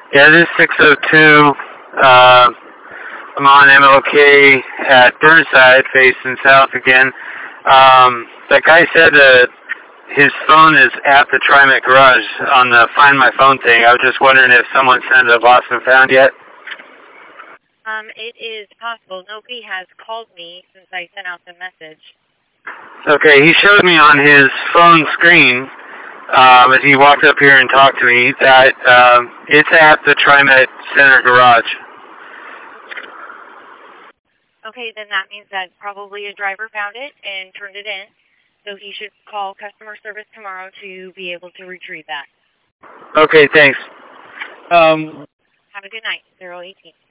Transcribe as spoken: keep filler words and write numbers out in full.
Yeah, this is six oh two. Uh, I'm on M L K at Burnside, facing south again. Um, that guy said that his phone is at the TriMet Garage on the Find My Phone thing. I was just wondering if someone sent a lost and found yet. Um, it is possible. Nobody has called me since I sent out the message. Okay, he showed me on his phone screen, um, as he walked up here and talked to me, that um, it's at the TriMet Center Garage. Okay, then that means that probably a driver found it and turned it in, so he should call customer service tomorrow to be able to retrieve that. Okay, thanks. Um, Have a good night, zero eighteen.